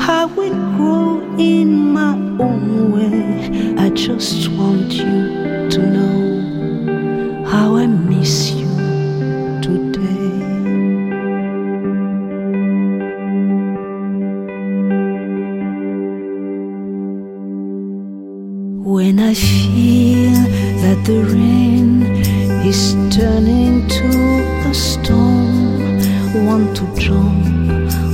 I will grow in my own way. I just want you to know how I miss you today. When I feel that the rain is turning to a storm, want to jump